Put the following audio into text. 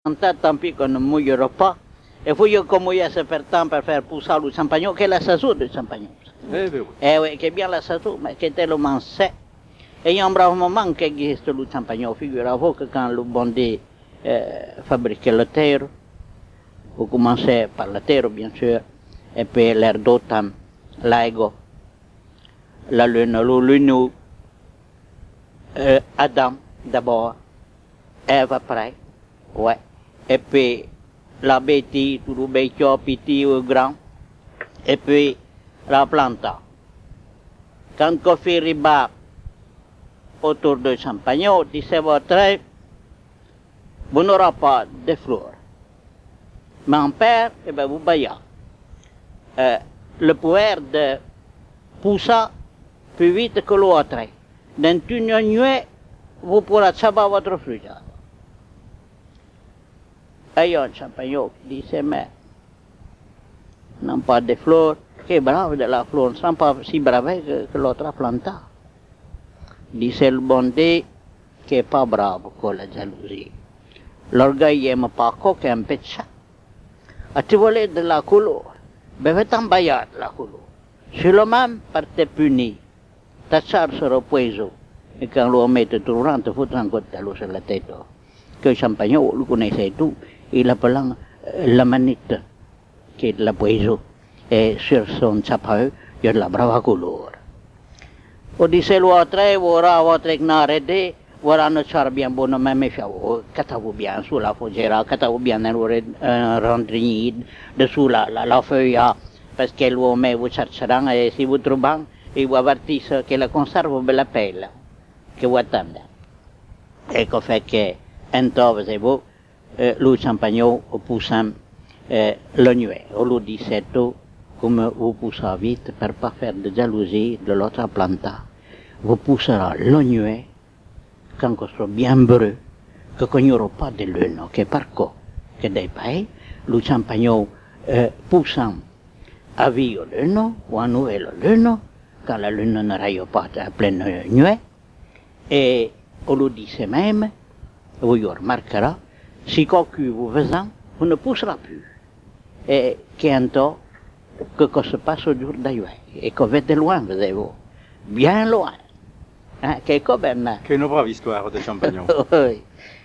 Tant pis qu'on ne mouillera pas. Il faut que mouiller se faire temps pour faire pousser le champagnon, qui est la saison du champagnon. Eh oui, qui est bien la saison, mais qui est tellement sec. Et il y a un brave moment qui existe le champagnon. Figurez-vous que quand le bandit fabriquait le terre, vous commencez par le terre, bien sûr, et puis l'air d'automne, l'aigo, la lune, le lunou, Adam d'abord, Ève après, ouais. Et puis la bêtise, tout le bétio, petit ou grand, et puis la planta. Quand on fait riba autour du champagnon, disait votre, vous n'aurez pas de fleurs. Mais en père, eh ben, vous baillez. Le pouvoir de pousser plus vite que l'autre. Dans une nuit, vous pourrez savoir votre fruit. Il y a un champagnon qui dit, mais non pas de fleurs, qui est brave de la fleur, ne sont pas si brave que l'autre a planté. Dit, c'est le bandit qui n'est pas brave que la jalousie. L'orgueil n'aime pas qu'il y ait un peu de ça. Ah, tu voulais de la couleur, ben va t'embailler de la couleur. Si le même par te punir, ta charge sera poison. Et quand l'on met tout le temps, te foutre un coup de talon sur la tête. Que le champagnon, vous le connaissez tout, il appelle la manite, qui est de la poison. Et sur son chapeau, il y a de la brave couleur. On dit, c'est l'autre, vous aurez votre ignoré, vous aurez un char bien bon, même si vous avez bien sous la fougère, vous avez bien un rondrier dessous la feuille, parce qu'elle vous met, vous chercherez, et si vous trouvez, il vous avertissent que la conserve, vous la pelle, que vous attendez. Et qu'on fait que, un temps, vous le champagnon, vous poussez le nuet. On lui dit, c'est tout, comme vous poussez vite, pour ne pas faire de jalousie de l'autre planta. Vous pousserez le nuet, quand vous serez bien brûlé, qu'il n'y aura pas de lune, que par quoi, que des pays, le champagnon poussant à vie le lune, ou à nouer le lune, quand la lune ne raille pas à pleine nuit, et on lui dit c'est même, vous y remarquerez, si quelqu'un vous faisant, vous ne poussera plus. Et qu'un temps, que se passe au jour d'ailleurs, et qu'on va de loin, vous bien loin. Hein, Quelle brave histoire de champagnon. Oui.